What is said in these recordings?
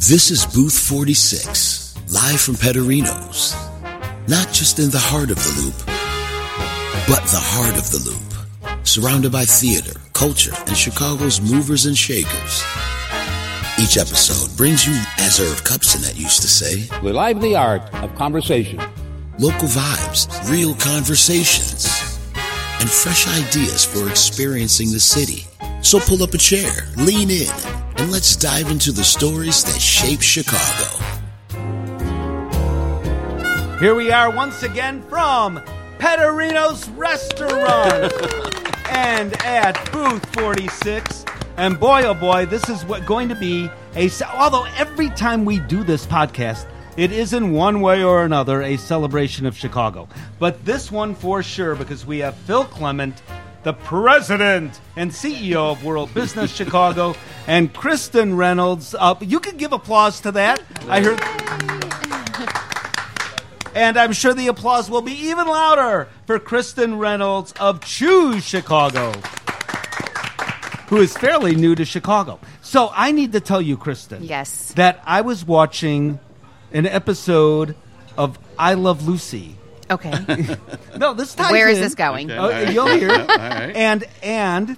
This is Booth 46, live from Pederinos. Not just in the heart of the Loop, but the heart of the Loop. Surrounded by theater, culture, and Chicago's movers and shakers. Each episode brings you, as Irv Kupcinet used to say, the lively art of conversation. Local vibes, real conversations, and fresh ideas for experiencing the city. So pull up a chair, lean in, and let's dive into the stories that shape Chicago. Here we are once again from Pederinos Restaurant and at Booth 46. And boy, oh boy, this is going to be although every time we do this podcast, it is in one way or another a celebration of Chicago. But this one for sure, because we have Phil Clement, the president and CEO of World Business Chicago, and Kristen Reynolds. You can give applause to that. I heard. And I'm sure the applause will be even louder for Kristen Reynolds of Choose Chicago, who is fairly new to Chicago. So I need to tell you, Kristen, yes, that I was watching an episode of I Love Lucy. Okay. No, this ties Where is in. this going? Okay. You'll hear. All right. And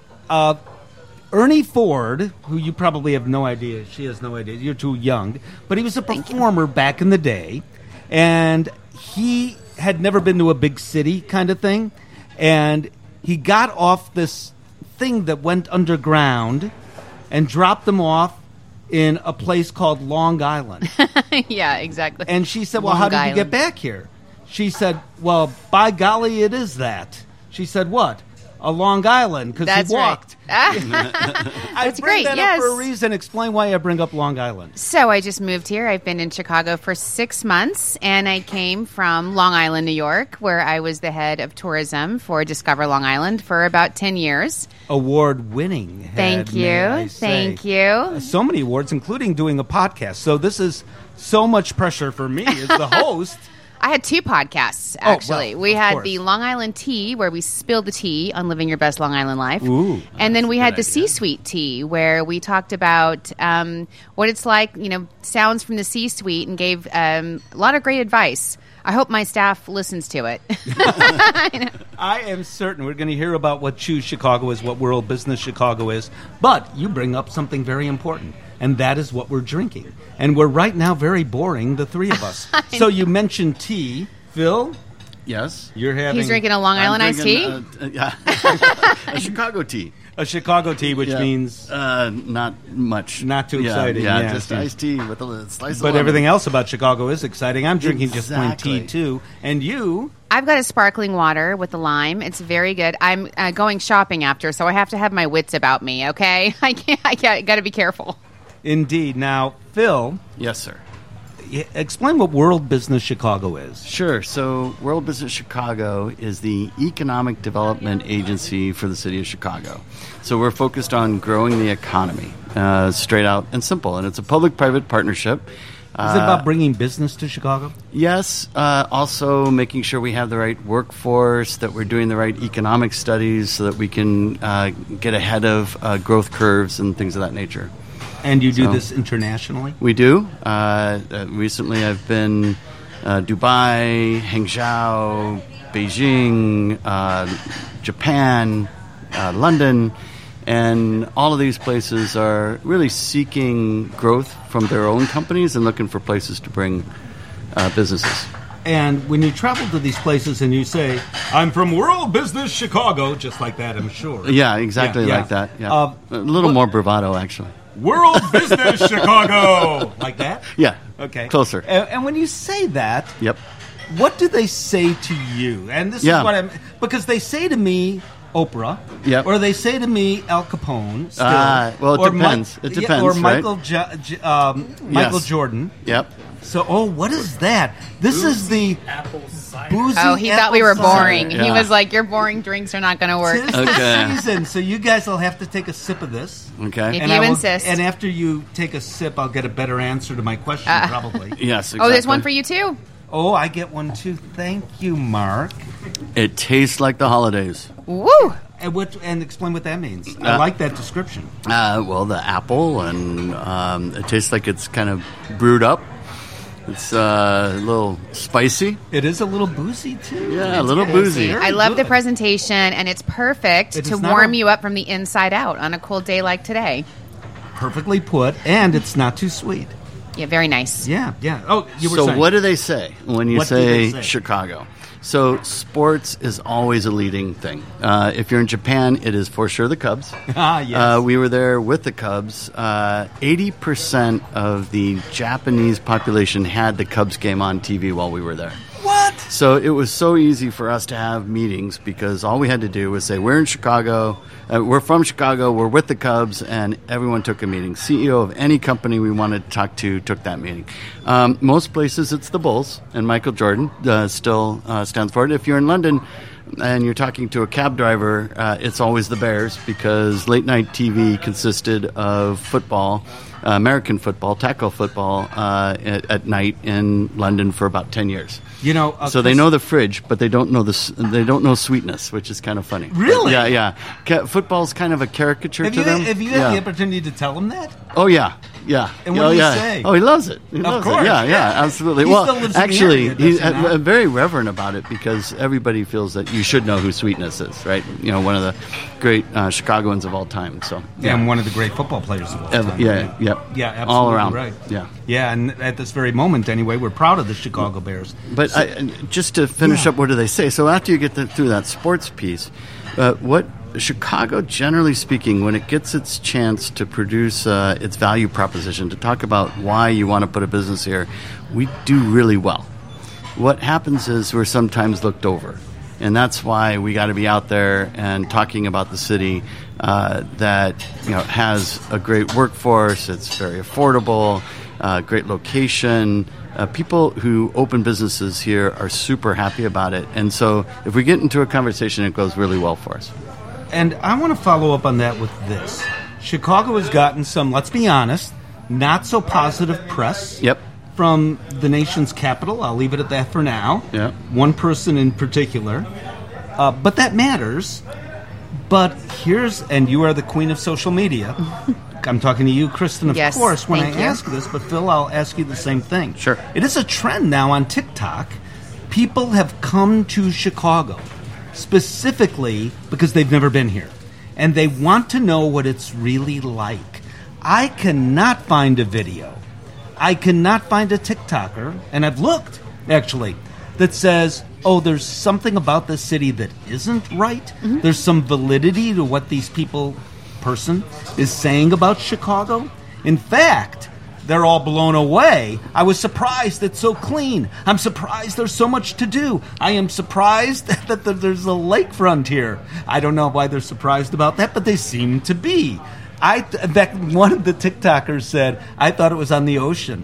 Ernie Ford, who you probably have no idea. She has no idea. You're too young. But he was a performer back in the day. And he had never been to a big city kind of thing. And he got off this thing that went underground and dropped them off in a place called Long Island. Yeah, exactly. And she said, well, Long how did Island. you get back here? She said, well, by golly, it is that. She said, what? A Long Island, because he walked. Right. I bring great, that yes. up for a reason. Explain why I bring up Long Island. So I just moved here. I've been in Chicago for 6 months, and I came from Long Island, New York, where I was the head of tourism for Discover Long Island for about 10 years. Award-winning head, Thank you. may I say. Thank you. So many awards, including doing a podcast. So this is so much pressure for me as the host. I had 2 podcasts, actually. well, we of had course. the Long Island Tea, where we spilled the tea on living your best Long Island life. Ooh, and then we had the good idea. C-Suite Tea, where we talked about what it's like, sounds from the C-Suite, and gave a lot of great advice. I hope my staff listens to it. I am certain we're going to hear about what Choose Chicago is, what World Business Chicago is. But you bring up something very important, and that is what we're drinking. And we're right now very boring, the three of us. So you mentioned tea. Phil, Yes. you're having He's drinking a Long Island iced tea? Yeah. A Chicago tea. a Chicago tea, which means... Not much. Not too exciting, Yeah, yeah, just yeah. iced tea with a slice of But lemon. everything else about Chicago is exciting. I'm drinking just plain Exactly. tea, too. And you... I've got a sparkling water with a lime. It's very good. I'm going shopping after, so I have to have my wits about me, okay? I got to be careful. Indeed. Now, Phil, Yes, sir. explain what World Business Chicago is. Sure. So, World Business Chicago is the economic development agency for the city of Chicago. So, we're focused on growing the economy, straight out and simple. And it's a public-private partnership. Is it about bringing business to Chicago? Yes. Also making sure we have the right workforce, that we're doing the right economic studies so that we can get ahead of growth curves and things of that nature. And you do So- this internationally? We do. Recently, I've been Dubai, Hangzhou, Beijing, Japan, London, and all of these places are really seeking growth from their own companies and looking for places to bring businesses. And when you travel to these places and you say, I'm from World Business Chicago, just like that, I'm sure. Yeah, exactly Yeah, like that. Yeah. yeah. A little more bravado, actually. World Business Chicago! Like that? Yeah. Okay. Closer. And when you say that, Yep. what do they say to you? And this Yeah. is what I'm... Because they say to me, Oprah. Yep. Or they say to me, Al Capone. Still. Well, it Or depends. It depends, Or right? Michael Yes. Jordan. Yep. So, what is that? This is the boozy. Oh, he thought we were apple cider. boring. He Yeah. was like, your boring drinks are not going to work. Tis Okay. the season, so you guys will have to take a sip of this. Okay. If And you I will- insist. And after you take a sip, I'll get a better answer to my question, probably. Yes, exactly. Oh, there's one for you, too? Oh, I get one too. Thank you, Mark. It tastes like the holidays. Woo! And explain what that means. I like that description. Well, the apple, and it tastes like it's kind of brewed up. It's a little spicy. It is a little boozy, too. Yeah, a little boozy. I love the presentation, and it's perfect to warm you up from the inside out on a cold day like today. Perfectly put, and it's not too sweet. Yeah, very nice. Yeah. Oh, you were saying. So what do they say when you say Chicago? So sports is always a leading thing. If you're in Japan, it is for sure the Cubs. Yes. We were there with the Cubs. 80% of the Japanese population had the Cubs game on TV while we were there. What? So it was so easy for us to have meetings because all we had to do was say, we're in Chicago, we're from Chicago, we're with the Cubs, and everyone took a meeting. CEO of any company we wanted to talk to took that meeting. Most places it's the Bulls, and Michael Jordan still stands for it. If you're in London and you're talking to a cab driver, it's always the Bears because late night TV consisted of football, American football, tackle football at night in London for about 10 years. You know, so they know the fridge, but they don't know they don't know sweetness, which is kind of funny. Really? But yeah. Football's kind of a caricature to them. Have you had the opportunity to tell them that? Oh yeah. And what do you say? Oh, he loves it. Of course. Yeah, absolutely. He still lives actually, in the area, he's very reverent about it because everybody feels that you should know who Sweetness is, right? You know, one of the great Chicagoans of all time. So and one of the great football players of all time. Yeah, absolutely all around. Right. Yeah, and at this very moment, anyway, we're proud of the Chicago Bears. But just to finish up, what do they say? So after you get through that sports piece, what Chicago, generally speaking, when it gets its chance to produce its value proposition, to talk about why you want to put a business here, we do really well. What happens is we're sometimes looked over. And that's why we got to be out there and talking about the city that has a great workforce, it's very affordable, great location. People who open businesses here are super happy about it. And so if we get into a conversation, it goes really well for us. And I want to follow up on that with this. Chicago has gotten some, let's be honest, not so positive press from the nation's capital. I'll leave it at that for now. Yeah. One person in particular. But that matters. But and you are the queen of social media. I'm talking to you, Kristen, of course, when I ask this. But Phil, I'll ask you the same thing. Sure. It is a trend now on TikTok. People have come to Chicago specifically because they've never been here. And they want to know what it's really like. I cannot find a video. I cannot find a TikToker, and I've looked, actually, that says, oh, there's something about this city that isn't right. Mm-hmm. There's some validity to what these person is saying about Chicago. In fact, they're all blown away. I was surprised it's so clean. I'm surprised there's so much to do. I am surprised that there's a lakefront here. I don't know why they're surprised about that, but they seem to be. In fact, one of the TikTokers said, I thought it was on the ocean.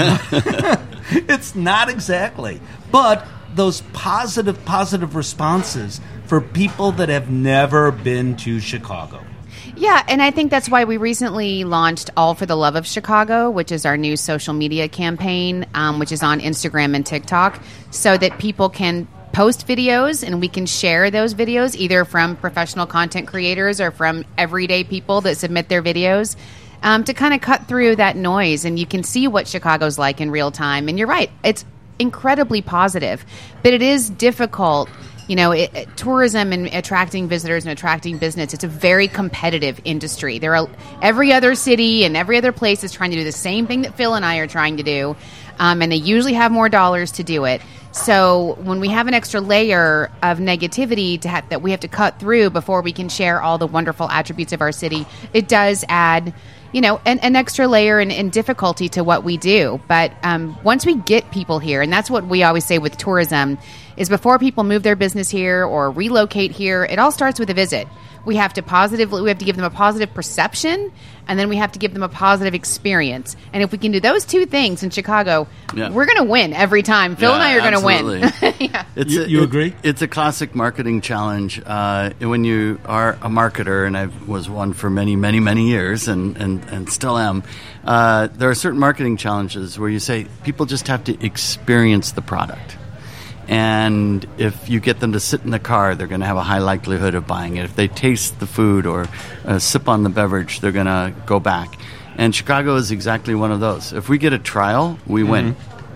It's not exactly. But those positive responses for people that have never been to Chicago. Yeah, and I think that's why we recently launched All for the Love of Chicago, which is our new social media campaign, which is on Instagram and TikTok, so that people can post videos and we can share those videos either from professional content creators or from everyday people that submit their videos to kind of cut through that noise, and you can see what Chicago's like in real time. And you're right, it's incredibly positive, but it is difficult. Tourism and attracting visitors and attracting business, it's a very competitive industry. Every other city and every other place is trying to do the same thing that Phil and I are trying to do, and they usually have more dollars to do it. So when we have an extra layer of negativity that we have to cut through before we can share all the wonderful attributes of our city, it does add an extra layer and difficulty to what we do. But once we get people here, and that's what we always say with tourism, is before people move their business here or relocate here, it all starts with a visit. We have to give them a positive perception, and then we have to give them a positive experience. And if we can do those two things in Chicago, we're going to win every time. Phil and I are going to win. You agree? It's a classic marketing challenge. When you are a marketer, and I was one for many, many, many years and still am, there are certain marketing challenges where you say people just have to experience the product. And if you get them to sit in the car, they're going to have a high likelihood of buying it. If they taste the food or sip on the beverage, they're going to go back. And Chicago is exactly one of those. If we get a trial, we win.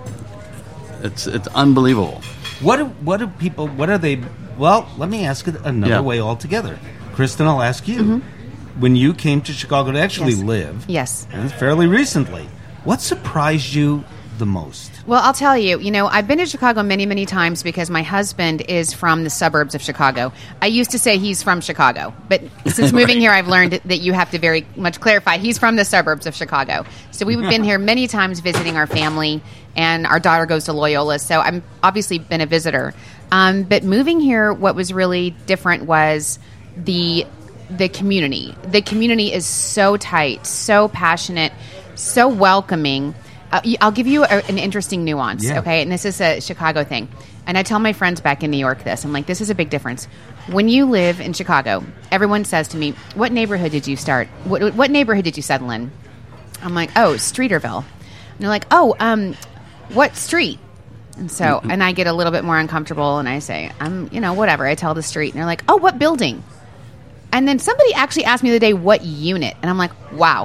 It's unbelievable. What are they? Well, let me ask it another way altogether. Kristen, I'll ask you. When you came to Chicago to actually live, and fairly recently, what surprised you the most? Well, I'll tell you, I've been to Chicago many, many times because my husband is from the suburbs of Chicago. I used to say he's from Chicago, but since moving here, I've learned that you have to very much clarify. He's from the suburbs of Chicago. So we've been here many times visiting our family, and our daughter goes to Loyola, so I've obviously been a visitor. But moving here, what was really different was the community. The community is so tight, so passionate, so welcoming. I'll give you an interesting nuance, okay? And this is a Chicago thing. And I tell my friends back in New York this. I'm like, this is a big difference. When you live in Chicago, everyone says to me, what neighborhood did you start? What neighborhood did you settle in? I'm like, oh, Streeterville. And they're like, oh, what street? And so, and I get a little bit more uncomfortable, and I say, whatever. I tell the street. And they're like, oh, what building? And then somebody actually asked me the other day, what unit? And I'm like, wow.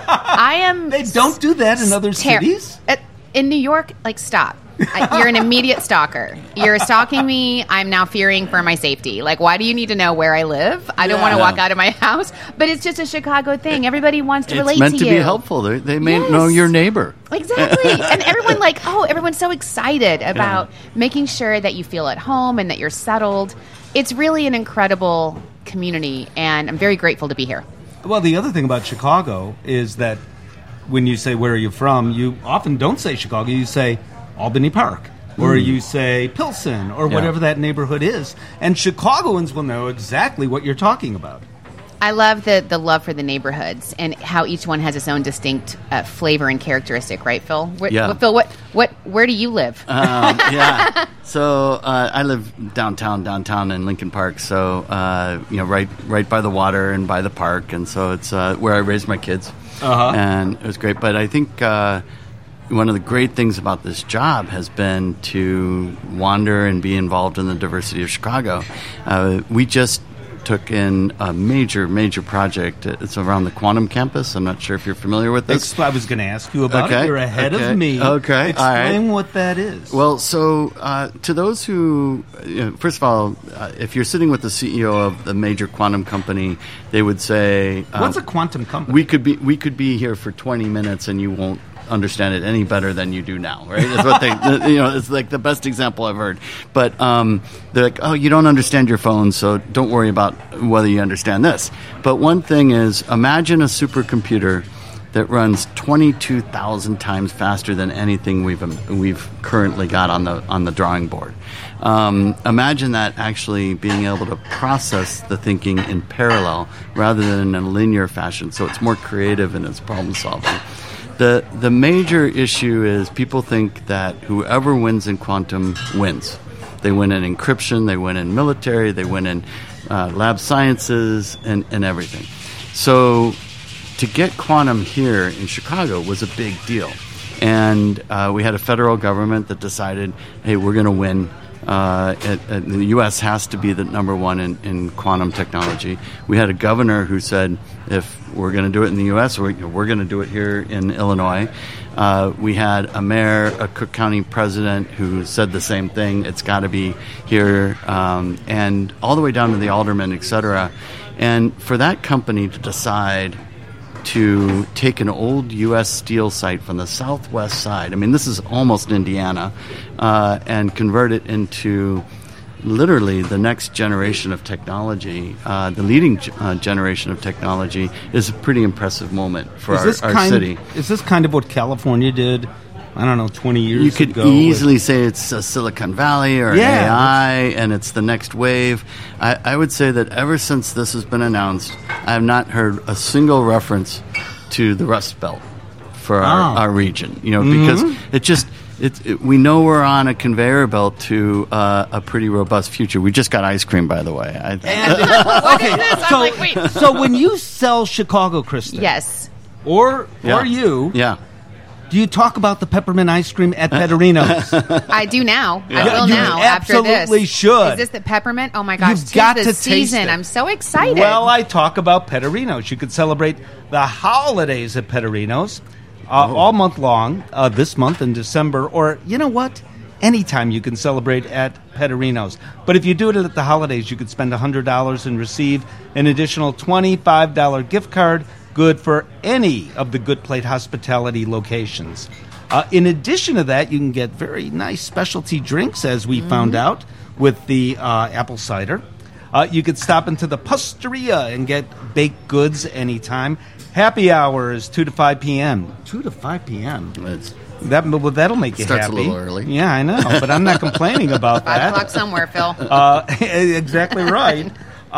I am... They don't do that in other cities? In New York, stop. You're an immediate stalker. You're stalking me. I'm now fearing for my safety. Why do you need to know where I live? I don't want to walk out of my house. But it's just a Chicago thing. Everybody wants to relate to you. It's meant to be helpful. They may know your neighbor. Exactly. And everyone everyone's so excited about making sure that you feel at home and that you're settled. It's really an incredible community, and I'm very grateful to be here. Well, the other thing about Chicago is that when you say, where are you from, you often don't say Chicago, you say Albany Park, or you say Pilsen, or whatever that neighborhood is. And Chicagoans will know exactly what you're talking about. I love the love for the neighborhoods and how each one has its own distinct flavor and characteristic, right, Phil? Phil, where do you live? So I live downtown in Lincoln Park. So right by the water and by the park, and so it's where I raised my kids, and it was great. But I think one of the great things about this job has been to wander and be involved in the diversity of Chicago. We just took in a major project. It's around the Quantum Campus. I'm not sure if you're familiar with this. I was going to ask you about it. You're ahead of me. Okay. Explain what that is. Well, so to those who, first of all, if you're sitting with the CEO of the major quantum company, they would say, what's a quantum company? We could be here for 20 minutes and you won't understand it any better than you do now, right? That's what they, it's like the best example I've heard. But they're like, oh, you don't understand your phone, so don't worry about whether you understand this. But one thing is, imagine a supercomputer that runs 22,000 times faster than anything we've currently got on the drawing board. Imagine that actually being able to process the thinking in parallel rather than in a linear fashion, so it's more creative in its problem solving. The major issue is people think that whoever wins in quantum wins. They win in encryption, they win in military, they win in lab sciences, and everything. So to get quantum here in Chicago was a big deal. And we had a federal government that decided, hey, we're going to win. The U.S. has to be the number one in quantum technology. We had a governor who said, if we're going to do it in the U.S., we're going to do it here in Illinois. We had a mayor, a Cook County president who said the same thing. It's got to be here, and all the way down to the aldermen, et cetera. And for that company to decide to take an old U.S. steel site from the southwest side, I mean, this is almost Indiana, and convert it into literally the next generation of technology, the leading generation of technology, is a pretty impressive moment for our city. Is this kind of what California did, I don't know, 20 years ago? You could easily say it's a Silicon Valley or AI, and it's the next wave. I would say that ever since this has been announced, I have not heard a single reference to the Rust Belt for our region. Because we know we're on a conveyor belt to a pretty robust future. We just got ice cream, by the way. Wait. So when you sell Chicago, Kristen, yes, or you, Do you talk about the peppermint ice cream at Petterino's? I do now. Yeah. I will You now after this. absolutely should. Is this the peppermint? Oh my gosh! You've got the to taste season. it. I'm so excited. Well, I talk about Petterino's. You could celebrate the holidays at Petterino's all month long, this month in December, or you know what? Anytime you can celebrate at Petterino's. But if you do it at the holidays, you could spend $100 and receive an additional $25 gift card, good for any of the Good Plate Hospitality locations. In addition to that, you can get very nice specialty drinks, as we found out, with the apple cider. You could stop into the Pusteria and get baked goods anytime. Happy hour is 2 to 5 p.m. 2 to 5 p.m. That'll make you Starts happy. a little early. Yeah, I know, but I'm not complaining about 5 that. o'clock somewhere, Phil. Exactly right.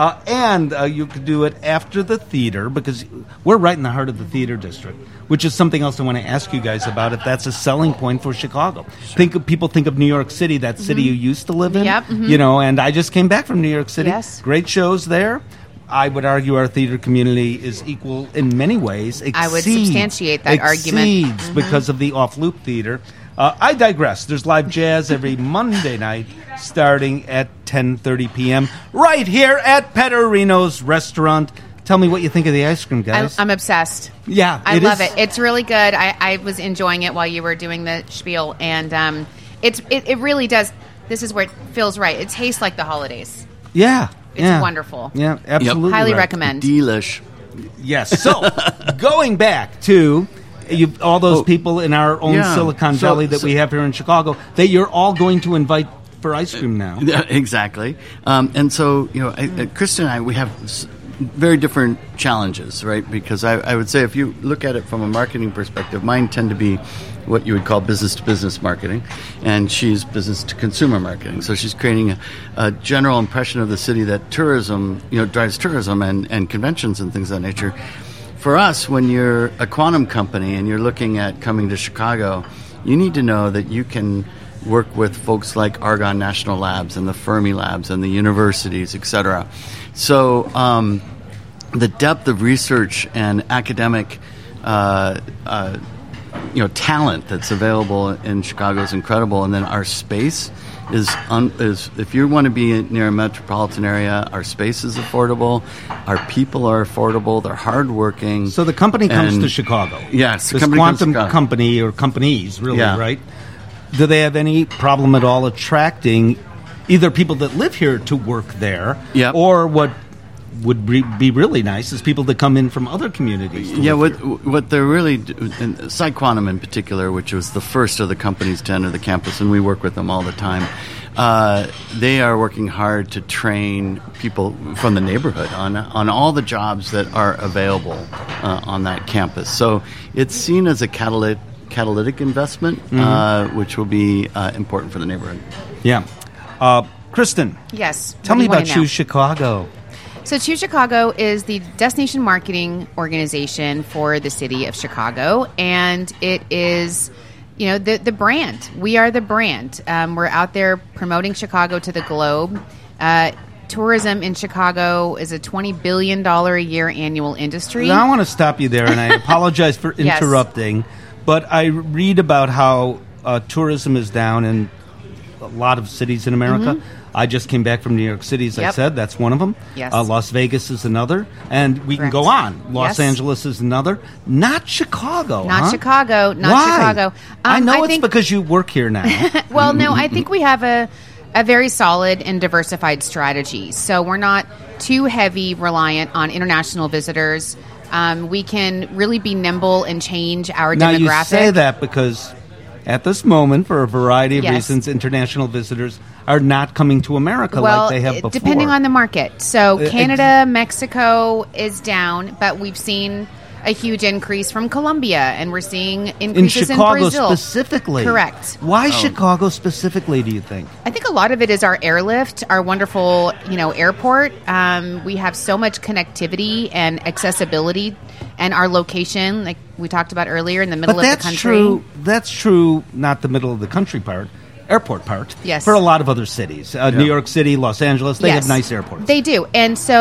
And you could do it after the theater, because we're right in the heart of the theater district, which is something else I want to ask you guys about, if that's a selling point for Chicago. People think of New York City, that city you used to live in. Yep, You know, and I just came back from New York City. Yes. Great shows there. I would argue our theater community is equal in many ways. I would substantiate that argument. Exceeds because of the off-loop theater. I digress. There's live jazz every Monday night starting at 10:30 p.m. right here at Petterino's Restaurant. Tell me what you think of the ice cream, guys. I'm obsessed. Yeah, I love it. It's really good. I was enjoying it while you were doing the spiel, and it really does. This is where it feels right. It tastes like the holidays. Yeah. It's wonderful. Yeah, absolutely. Highly right. recommend. Delish. Yes. So, going back to all those people in our own Silicon Valley that we have here in Chicago, that you're all going to invite for ice cream now. Yeah, exactly. And so, Kristen and I, we have very different challenges, right? Because I would say if you look at it from a marketing perspective, mine tend to be what you would call business-to-business marketing, and she's business-to-consumer marketing. So she's creating a general impression of the city that tourism, drives tourism and conventions and things of that nature. For us, when you're a quantum company and you're looking at coming to Chicago, you need to know that you can work with folks like Argonne National Labs and the Fermi Labs and the universities, et cetera. So the depth of research and academic talent that's available in Chicago is incredible, and then our space is if you want to be near a metropolitan area, our space is affordable, our people are affordable, they're hardworking. So the company comes to Chicago. Yes, this quantum company or companies, really, right? Do they have any problem at all attracting either people that live here to work there, or what would be really nice is people that come in from other communities. What they're really PsiQuantum in particular, which was the first of the companies to enter the campus, and we work with them all the time. They are working hard to train people from the neighborhood on all the jobs that are available on that campus. So it's seen as a catalytic investment, which will be important for the neighborhood. Yeah. Kristen. Yes. Tell me about Choose Chicago. So Choose Chicago is the destination marketing organization for the city of Chicago, and it is, the brand. We are the brand. We're out there promoting Chicago to the globe. Tourism in Chicago is a $20 billion a year annual industry. Now, I want to stop you there, and I apologize for interrupting, but I read about how tourism is down in a lot of cities in America. I just came back from New York City, as I said. That's one of them. Yes. Las Vegas is another. And we can go on. Los Angeles is another. Not Chicago, Not Chicago. Not Why? Chicago. I know it's because you work here now. Well, no, I think we have a very solid and diversified strategy. So we're not too heavy reliant on international visitors. We can really be nimble and change our demographic. Now, you say that because at this moment, for a variety of reasons, international visitors are not coming to America like they have before. Depending on the market. So Canada, Mexico is down, but we've seen a huge increase from Colombia, and we're seeing increases in Chicago Brazil. Specifically. Correct. Why Chicago specifically, do you think? I think a lot of it is our airlift, our wonderful, airport. We have so much connectivity and accessibility, and our location, like we talked about earlier, in the middle of the country. That's true, not the middle of the country part. Airport part. Yes. For a lot of other cities. New York City, Los Angeles, they have nice airports. They do. And so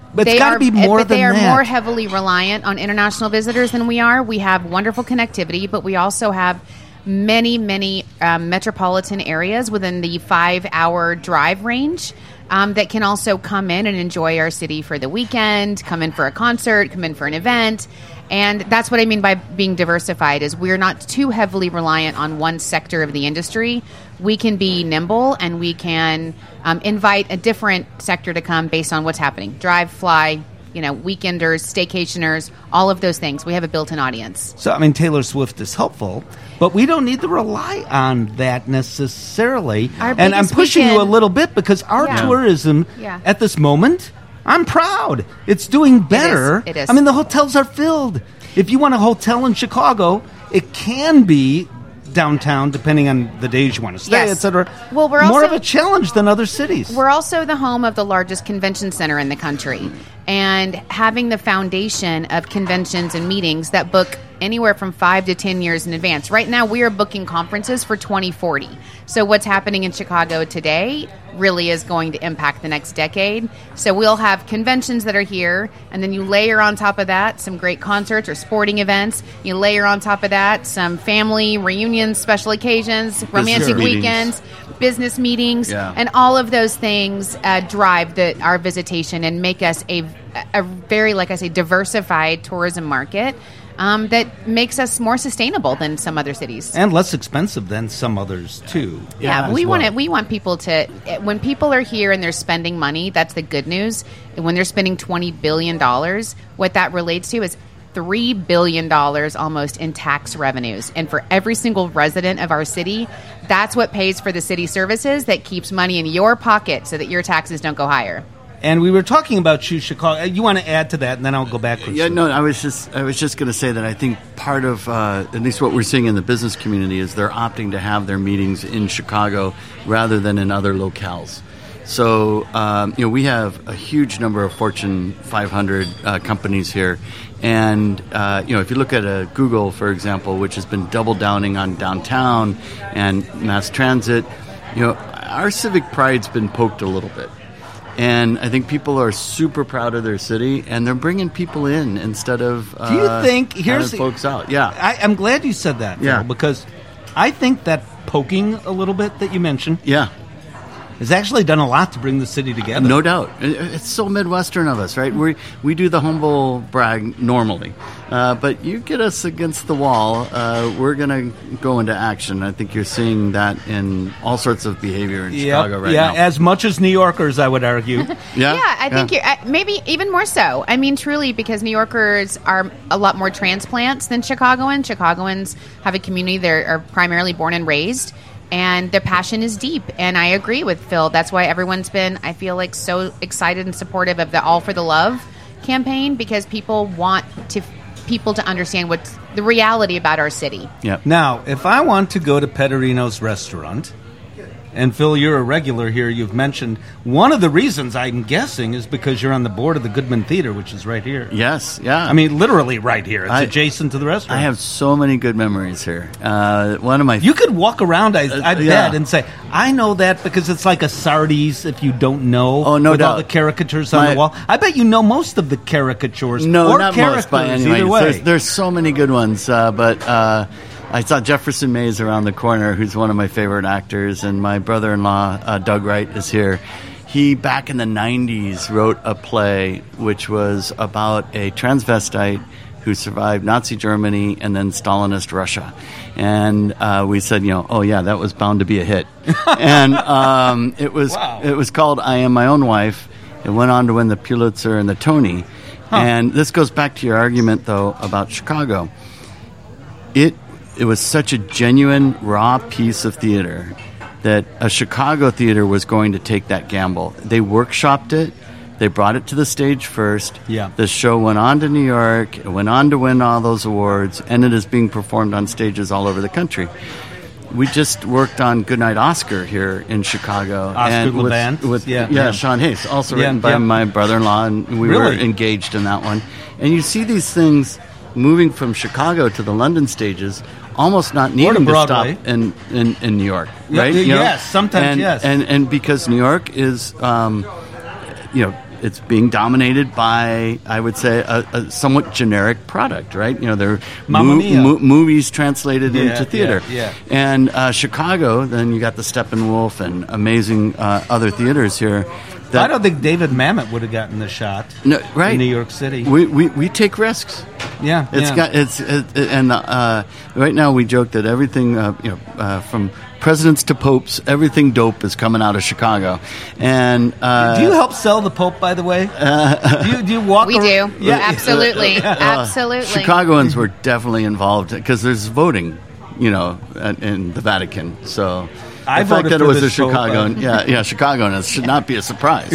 But it's got to be more than they are that. more heavily reliant on international visitors than we are. We have wonderful connectivity, but we also have many metropolitan areas within the 5-hour drive range that can also come in and enjoy our city for the weekend, come in for a concert, come in for an event. And that's what I mean by being diversified, is we're not too heavily reliant on one sector of the industry. We can be nimble, and we can invite a different sector to come based on what's happening. Drive, fly, weekenders, staycationers, all of those things. We have a built-in audience. So, Taylor Swift is helpful, but we don't need to rely on that necessarily. And I'm pushing you a little bit because our tourism at this moment, I'm proud. It's doing better. It is. The hotels are filled. If you want a hotel in Chicago, it can be downtown, depending on the days you want to stay, etc. Well, we're more also of a challenge than other cities. We're also the home of the largest convention center in the country, and having the foundation of conventions and meetings that book anywhere from 5 to 10 years in advance. Right now, we are booking conferences for 2040. So what's happening in Chicago today really is going to impact the next decade. So we'll have conventions that are here, and then you layer on top of that some great concerts or sporting events. You layer on top of that some family reunions, special occasions, romantic weekends, business meetings, and all of those things drive our visitation and make us a very, like I say, diversified tourism market. That makes us more sustainable than some other cities, and less expensive than some others too. We want people to. When people are here and they're spending money, that's the good news. And when they're spending $20 billion, what that relates to is $3 billion almost in tax revenues. And for every single resident of our city, that's what pays for the city services that keeps money in your pocket so that your taxes don't go higher. And we were talking about Choose Chicago. You want to add to that, and then I'll go backwards. Yeah, no, I was just going to say that I think part of at least what we're seeing in the business community is they're opting to have their meetings in Chicago rather than in other locales. So we have a huge number of Fortune 500 companies here, and if you look at Google, for example, which has been double downing on downtown and mass transit, our civic pride's been poked a little bit. And I think people are super proud of their city, and they're bringing people in instead of do you think here's folks out. Yeah, I'm glad you said that, Phil, because I think that poking a little bit that you mentioned, has actually done a lot to bring the city together. No doubt. It's so Midwestern of us, right? We do the humble brag normally. But you get us against the wall, we're going to go into action. I think you're seeing that in all sorts of behavior in Chicago right now. Yeah, as much as New Yorkers, I would argue. I think you're, maybe even more so. Truly, because New Yorkers are a lot more transplants than Chicagoans. Chicagoans have a community that are primarily born and raised, and their passion is deep. And I agree with Phil. That's why everyone's been, I feel like, so excited and supportive of the All for the Love campaign, because people want people to understand what's the reality about our city. Yeah. Now, if I want to go to Pedrino's restaurant, and Phil, you're a regular here, you've mentioned one of the reasons, I'm guessing, is because you're on the board of the Goodman Theater, which is right here. Yes, yeah. Literally right here. It's adjacent to the restaurant. I have so many good memories here. One of my... You could walk around, I bet, and say, I know that because it's like a Sardi's if you don't know. Oh, no with doubt. All the caricatures on the wall. I bet you know most of the caricatures. No, or not characters, most by any either way. way. There's so many good ones, but... I saw Jefferson Mays around the corner, who's one of my favorite actors, and my brother-in-law, Doug Wright, is here. He, back in the 90s, wrote a play which was about a transvestite who survived Nazi Germany and then Stalinist Russia. And we said, that was bound to be a hit. And it was called I Am My Own Wife. It went on to win the Pulitzer and the Tony. And this goes back to your argument, though, about Chicago. It was such a genuine, raw piece of theater that a Chicago theater was going to take that gamble. They workshopped it. They brought it to the stage first. Yeah. The show went on to New York. It went on to win all those awards, and it is being performed on stages all over the country. We just worked on Goodnight Oscar here in Chicago. Oscar LeBand? With Sean Hayes, also written by my brother-in-law, and we were engaged in that one. And you see these things moving from Chicago to the London stages, almost not needing to stop in New York, right? Yes, sometimes yes. And because New York is, it's being dominated by, I would say, a somewhat generic product, right? You know, they're Mamma Mia. movies translated into theater. Yeah. And Chicago, then you got the Steppenwolf and amazing other theaters here. I don't think David Mamet would have gotten the shot. No, right. In New York City. We take risks. Yeah, Right now we joke that everything from presidents to popes, everything dope is coming out of Chicago. And do you help sell the Pope, by the way? Do you walk? We do. Yeah, absolutely, absolutely. Chicagoans were definitely involved because there's voting, in the Vatican. So I the fact voted that for it was this a Chicagoan, Chicagoans should not be a surprise.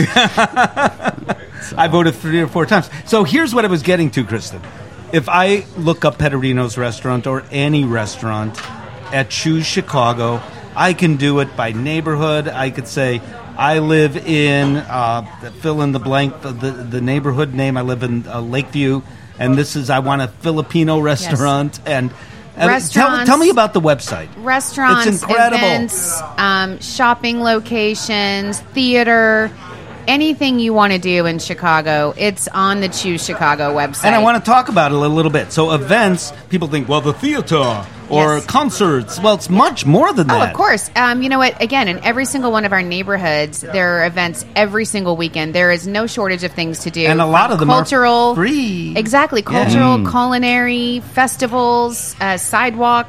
I voted 3 or 4 times. So here's what I was getting to, Kristen. If I look up Pedrino's restaurant or any restaurant at Choose Chicago, I can do it by neighborhood. I could say I live in fill in the blank, the neighborhood name. I live in Lakeview, and I want a Filipino restaurant. Yes. And restaurants, tell me about the website. Restaurants, it's incredible. Events, shopping locations, theater. Anything you want to do in Chicago, it's on the Choose Chicago website. And I want to talk about it a little bit. So events, people think, well, the theater or concerts. Well, it's much more than that. Oh, of course. You know what? Again, in every single one of our neighborhoods, there are events every single weekend. There is no shortage of things to do. And a lot of them are free. Exactly. Cultural, culinary, festivals, sidewalk,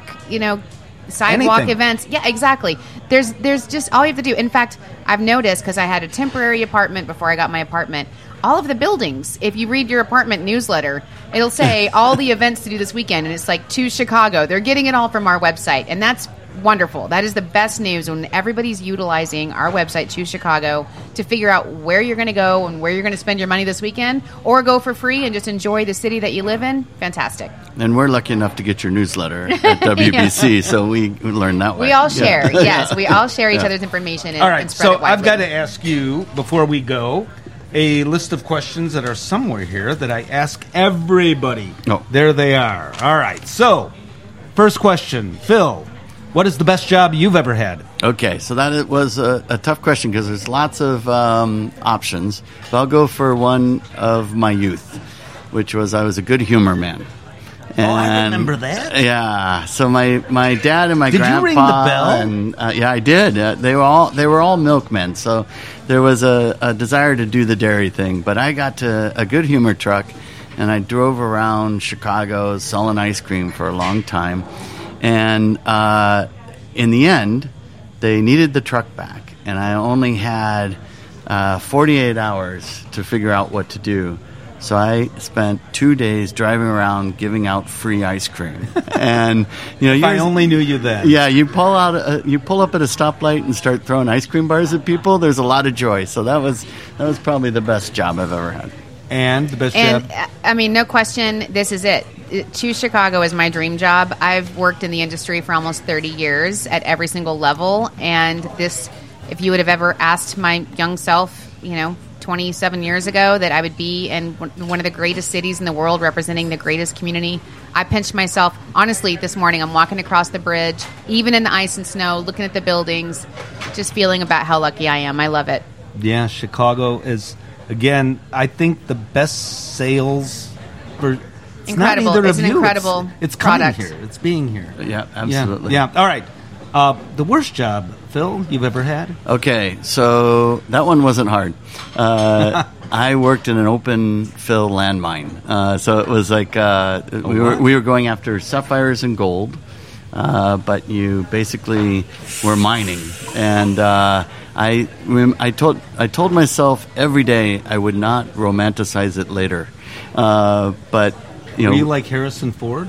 Anything. Events. Yeah, exactly. There's just all you have to do. In fact, I've noticed, because I had a temporary apartment before I got my apartment, all of the buildings, if you read your apartment newsletter, it'll say all the events to do this weekend, and it's like Choose Chicago. They're getting it all from our website, and that's wonderful. That is the best news when everybody's utilizing our website, Choose Chicago, to figure out where you're going to go and where you're going to spend your money this weekend, or go for free and just enjoy the city that you live in. Fantastic. And we're lucky enough to get your newsletter at WBC, so we learn that way. We all share, yes. We all share each other's information and, all right, and spread it widely. I've got to ask you, before we go, a list of questions that are somewhere here that I ask everybody. Oh. There they are. All right, so first question, Phil. What is the best job you've ever had? Okay, so that was a tough question because there's lots of options. But I'll go for one of my youth, which was I was a good humor man. And, I remember that. Yeah, so my dad and my did grandpa. Did you ring the bell? And, yeah, I did. They were all milkmen, so there was a desire to do the dairy thing. But I got to a good humor truck, and I drove around Chicago selling ice cream for a long time. And in the end, they needed the truck back, and I only had 48 hours to figure out what to do. So I spent 2 days driving around giving out free ice cream. And I only knew you then. Yeah, you pull up at a stoplight and start throwing ice cream bars at people. There's a lot of joy. So that was probably the best job I've ever had. And the best job? I mean, no question, this is it. Choose Chicago is my dream job. I've worked in the industry for almost 30 years at every single level. And this, if you would have ever asked my young self, 27 years ago that I would be in one of the greatest cities in the world representing the greatest community, I pinched myself. Honestly, this morning I'm walking across the bridge, even in the ice and snow, looking at the buildings, just feeling about how lucky I am. I love it. Yeah, Chicago is, again, I think the best sales for... It's incredible. Not either it's of an you. incredible it's coming product. Here. It's being here. Yeah, absolutely. Yeah. All right. The worst job, Phil, you've ever had? Okay, so that one wasn't hard. I worked in an open fill landmine. So it was like we were going after sapphires and gold, but you basically were mining. And I told myself every day I would not romanticize it later. But were you like Harrison Ford?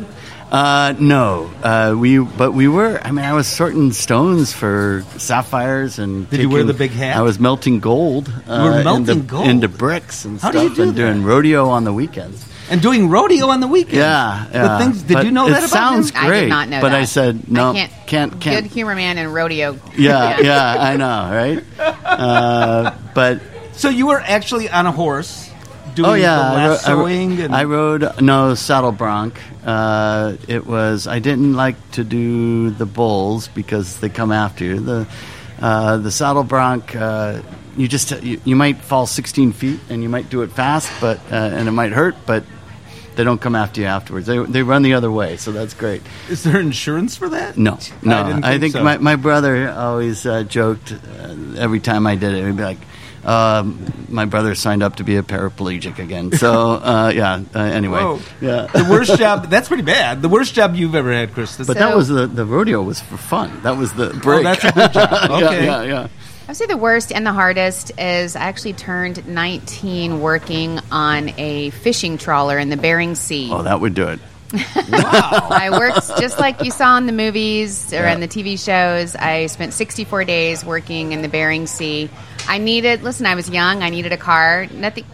No. We were. I mean, I was sorting stones for sapphires and. Did you wear the big hat? I was melting gold. You were melting gold into bricks and How stuff, do you do and that? doing rodeo on the weekends. And doing rodeo on the weekends. Yeah. Did you know that about It sounds him? great. I did not know but that. I said no. I can't. Good humor man and rodeo. Yeah. I know, right? But so you were actually on a horse. Doing the lassoing. I rode saddle bronc. I didn't like to do the bulls because they come after you. The saddle bronc you might fall 16 feet and you might do it fast, but and it might hurt, but they don't come after you afterwards. They run the other way, so that's great. Is there insurance for that? No. I think so. my brother always joked every time I did it. He'd be like, my brother signed up to be a paraplegic again. So, anyway. Whoa. Yeah. The worst job, that's pretty bad. The worst job you've ever had, Kristen. But that was the rodeo was for fun. That was the break. Oh, that's a good job. Okay. Yeah. I would say the worst and the hardest is I actually turned 19 working on a fishing trawler in the Bering Sea. Oh, that would do it. Wow. I worked just like you saw in the movies or in the TV shows. I spent 64 days working in the Bering Sea. I was young. I needed a car.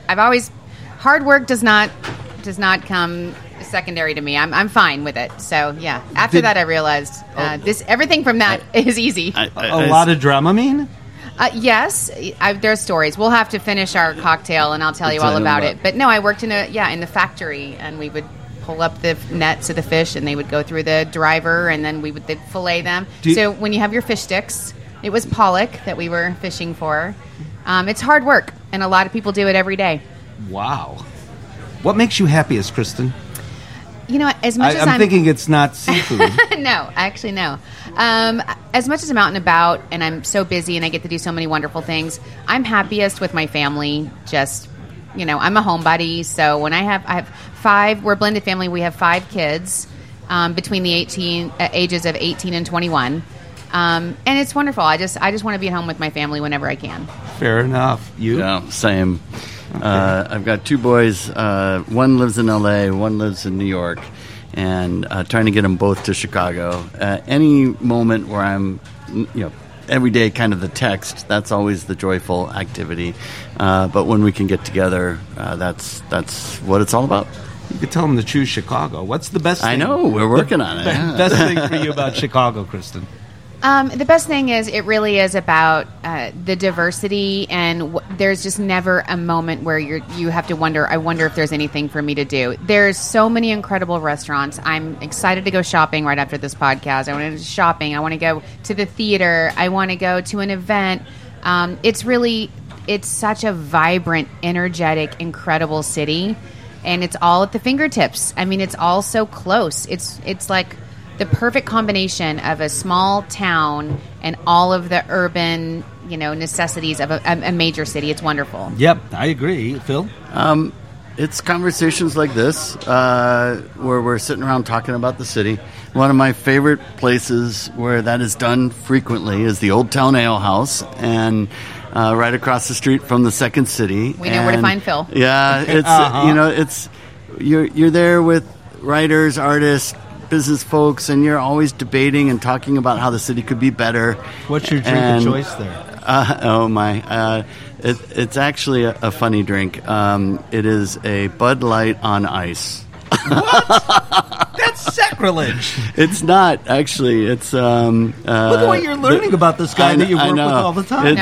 Hard work does not come secondary to me. I'm fine with it. So yeah. After that, I realized everything from that is easy. A lot of Dramamine? Yes, there's stories. We'll have to finish our cocktail, and I'll tell you all about it. But no, I worked in the factory, and we would pull up the nets of the fish, and they would go through the driver, and then they'd fillet them. So when you have your fish sticks, it was pollock that we were fishing for. It's hard work, and a lot of people do it every day. Wow. What makes you happiest, Kristen? You know, as much as I'm thinking it's not seafood. No, actually, no. As much as I'm out and about and I'm so busy and I get to do so many wonderful things, I'm happiest with my family. Just, I'm a homebody. So when I have 5, we're a blended family. We have 5 kids between the ages of 18 and 21. And it's wonderful. I just want to be at home with my family whenever I can. Fair enough. You? Yeah, same. Okay. I've got 2 boys. One lives in L.A., one lives in New York, and trying to get them both to Chicago. Any moment where I'm, every day kind of the text, that's always the joyful activity. But when we can get together, that's what it's all about. You could tell them to choose Chicago. What's the best thing? I know. We're working on it. Best thing for you about Chicago, Kristen? The best thing is it really is about the diversity, and there's just never a moment where you have to wonder, I wonder if there's anything for me to do. There's so many incredible restaurants. I'm excited to go shopping right after this podcast. I want to go shopping. I want to go to the theater. I want to go to an event. It's such a vibrant, energetic, incredible city, and it's all at the fingertips. I mean, it's all so close. It's like the perfect combination of a small town and all of the urban, necessities of a major city. It's wonderful. Yep, I agree. Phil? It's conversations like this where we're sitting around talking about the city. One of my favorite places where that is done frequently is the Old Town Ale House, and right across the street from the Second City. We know where to find Phil. Yeah, it's you're there with writers, artists, business folks, and you're always debating and talking about how the city could be better. What's your drink of choice there? It's actually a funny drink. It is a Bud Light on ice. What? That's sacrilege. It's not, actually. It's look at what you're learning about this guy that you work with all the time.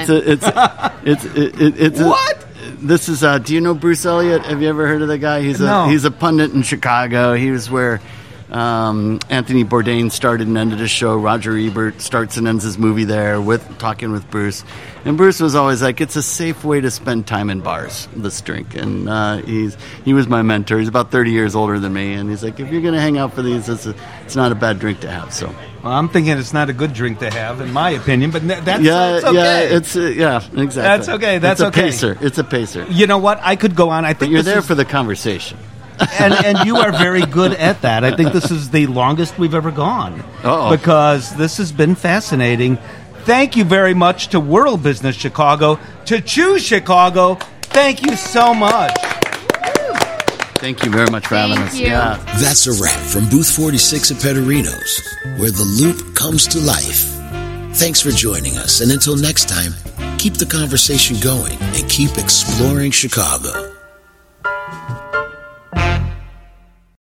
It's what? This is. Do you know Bruce Elliott? Have you ever heard of the guy? He's a pundit in Chicago. He was where Anthony Bourdain started and ended his show. Roger Ebert starts and ends his movie there talking with Bruce. And Bruce was always like, it's a safe way to spend time in bars, this drink. And he was my mentor. He's about 30 years older than me. And he's like, if you're going to hang out for these, it's not a bad drink to have. So, well, I'm thinking it's not a good drink to have, in my opinion. But it's okay. Yeah, exactly. That's okay. That's okay. It's a pacer. You know what? I could go on. I think but you're there for the conversation. and you are very good at that. I think this is the longest we've ever gone. Uh-oh. Because this has been fascinating. Thank you very much to World Business Chicago, to Choose Chicago. Thank you so much. Thank you very much for having us. Yeah. That's a wrap from Booth 46 at Pederinos, where the loop comes to life. Thanks for joining us, and until next time, keep the conversation going and keep exploring Chicago.